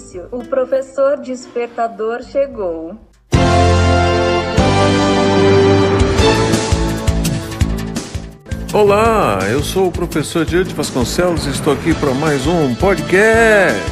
silêncio. O professor despertador chegou. Olá, eu sou o professor Diante Vasconcelos e estou aqui para mais um podcast.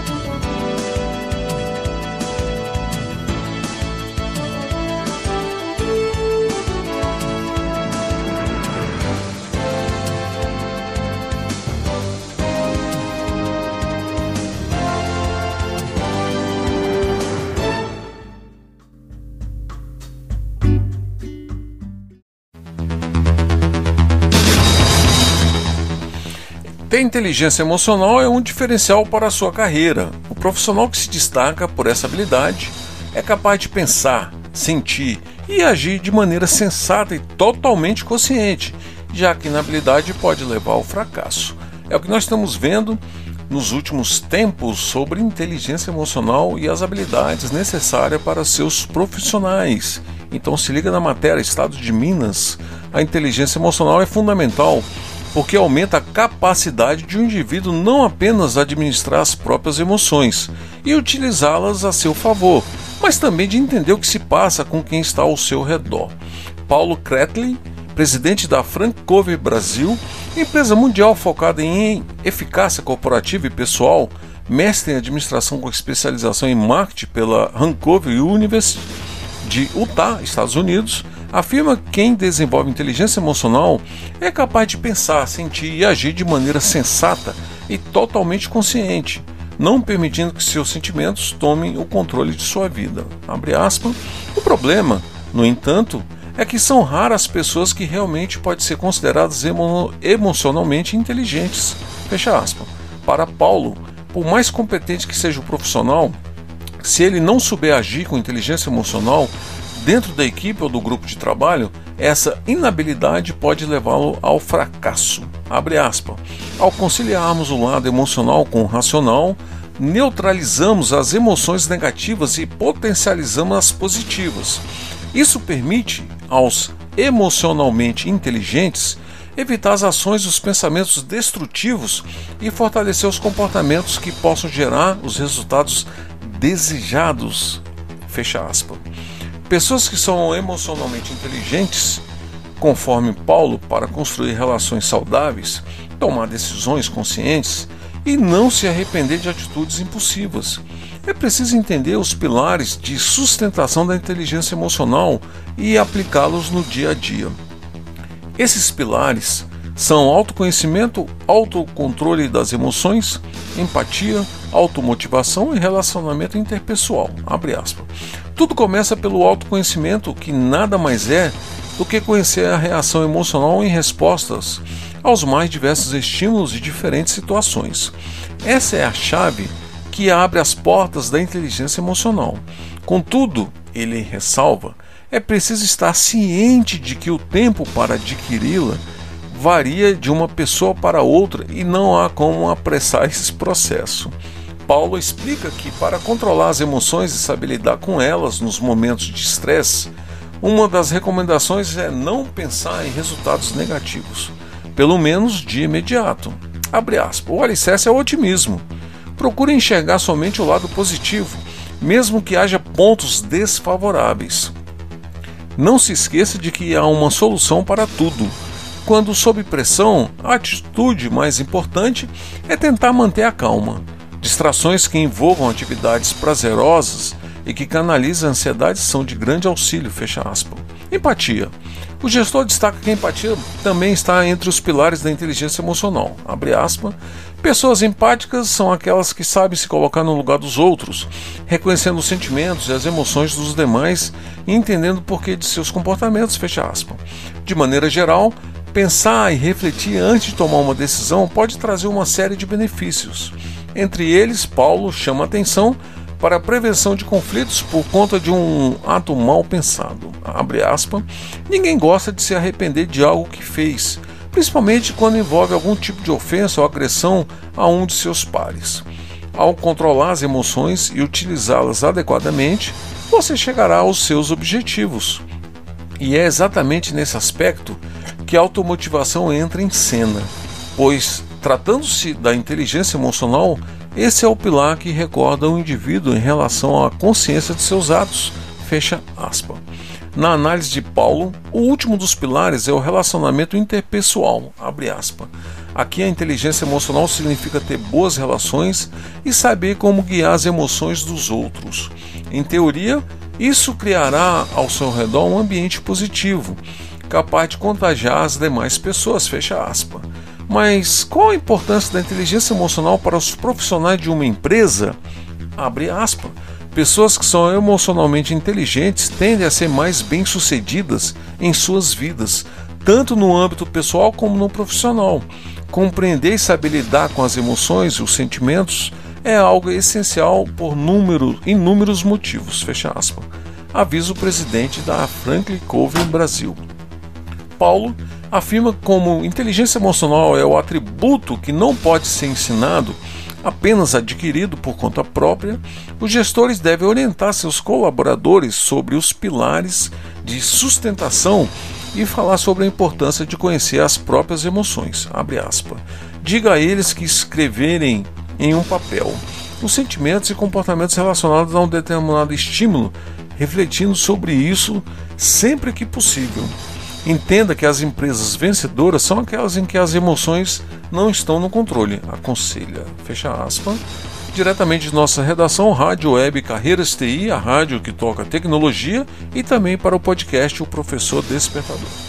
Ter inteligência emocional é um diferencial para a sua carreira. O profissional que se destaca por essa habilidade é capaz de pensar, sentir e agir de maneira sensata e totalmente consciente, já que a inabilidade pode levar ao fracasso. É o que nós estamos vendo nos últimos tempos sobre inteligência emocional e as habilidades necessárias para seus profissionais. Então se liga na matéria, Estado de Minas. A inteligência emocional é fundamental porque aumenta a capacidade de um indivíduo não apenas administrar as próprias emoções e utilizá-las a seu favor, mas também de entender o que se passa com quem está ao seu redor. Paulo Kretley, presidente da Francover Brasil, empresa mundial focada em eficácia corporativa e pessoal, mestre em administração com especialização em marketing pela Francover University de Utah, Estados Unidos, afirma que quem desenvolve inteligência emocional é capaz de pensar, sentir e agir de maneira sensata e totalmente consciente, não permitindo que seus sentimentos tomem o controle de sua vida. Abre aspas. O problema, no entanto, é que são raras as pessoas que realmente podem ser consideradas emocionalmente inteligentes. Fecha aspas. Para Paulo, por mais competente que seja o profissional, se ele não souber agir com inteligência emocional dentro da equipe ou do grupo de trabalho, essa inabilidade pode levá-lo ao fracasso. Abre aspas. Ao conciliarmos o lado emocional com o racional, neutralizamos as emoções negativas e potencializamos as positivas. Isso permite aos emocionalmente inteligentes evitar as ações e os pensamentos destrutivos e fortalecer os comportamentos que possam gerar os resultados desejados. Fecha aspas. Pessoas que são emocionalmente inteligentes, conforme Paulo, para construir relações saudáveis, tomar decisões conscientes e não se arrepender de atitudes impulsivas. É preciso entender os pilares de sustentação da inteligência emocional e aplicá-los no dia a dia. Esses pilares são autoconhecimento, autocontrole das emoções, empatia, automotivação e relacionamento interpessoal. Abre aspas. Tudo começa pelo autoconhecimento, que nada mais é do que conhecer a reação emocional em respostas aos mais diversos estímulos e diferentes situações. Essa é a chave que abre as portas da inteligência emocional. Contudo, ele ressalva, é preciso estar ciente de que o tempo para adquiri-la varia de uma pessoa para outra e não há como apressar esse processo. Paulo explica que para controlar as emoções e saber lidar com elas nos momentos de estresse, uma das recomendações é não pensar em resultados negativos, pelo menos de imediato. Abre aspas. O alicerce é o otimismo. Procure enxergar somente o lado positivo, mesmo que haja pontos desfavoráveis. Não se esqueça de que há uma solução para tudo. Quando sob pressão, a atitude mais importante é tentar manter a calma. Distrações que envolvam atividades prazerosas e que canalizam a ansiedade são de grande auxílio, fecha aspas. Empatia. O gestor destaca que a empatia também está entre os pilares da inteligência emocional. Abre aspas. Pessoas empáticas são aquelas que sabem se colocar no lugar dos outros, reconhecendo os sentimentos e as emoções dos demais e entendendo o porquê de seus comportamentos, fecha aspas. De maneira geral, pensar e refletir antes de tomar uma decisão pode trazer uma série de benefícios. Entre eles, Paulo chama atenção para a prevenção de conflitos por conta de um ato mal pensado. Abre aspas. Ninguém gosta de se arrepender de algo que fez, principalmente quando envolve algum tipo de ofensa ou agressão a um de seus pares. Ao controlar as emoções e utilizá-las adequadamente, você chegará aos seus objetivos. E é exatamente nesse aspecto que a automotivação entra em cena, pois, tratando-se da inteligência emocional, Esse é o pilar que recorda o indivíduo em relação à consciência de seus atos. Fecha aspas. Na análise de Paulo, o último dos pilares é o relacionamento interpessoal. Abre aspas. Aqui a inteligência emocional significa ter boas relações e saber como guiar as emoções dos outros. Em teoria, isso criará ao seu redor um ambiente positivo, capaz de contagiar as demais pessoas. Fecha aspas. Mas qual a importância da inteligência emocional para os profissionais de uma empresa? Abre aspas. Pessoas que são emocionalmente inteligentes tendem a ser mais bem-sucedidas em suas vidas, tanto no âmbito pessoal como no profissional. Compreender e saber lidar com as emoções e os sentimentos é algo essencial por inúmeros motivos. Fecha aspas. Avisa o presidente da Franklin Covey Brasil. Paulo afirma que como inteligência emocional é o atributo que não pode ser ensinado, apenas adquirido por conta própria, os gestores devem orientar seus colaboradores sobre os pilares de sustentação e falar sobre a importância de conhecer as próprias emoções. Abre aspas. Diga a eles que escreverem em um papel os sentimentos e comportamentos relacionados a um determinado estímulo, refletindo sobre isso sempre que possível. Entenda que as empresas vencedoras são aquelas em que as emoções não estão no controle, aconselha. Fecha aspas. Diretamente de nossa redação, Rádio Web Carreiras TI, a rádio que toca tecnologia, e também para o podcast O Professor Despertador.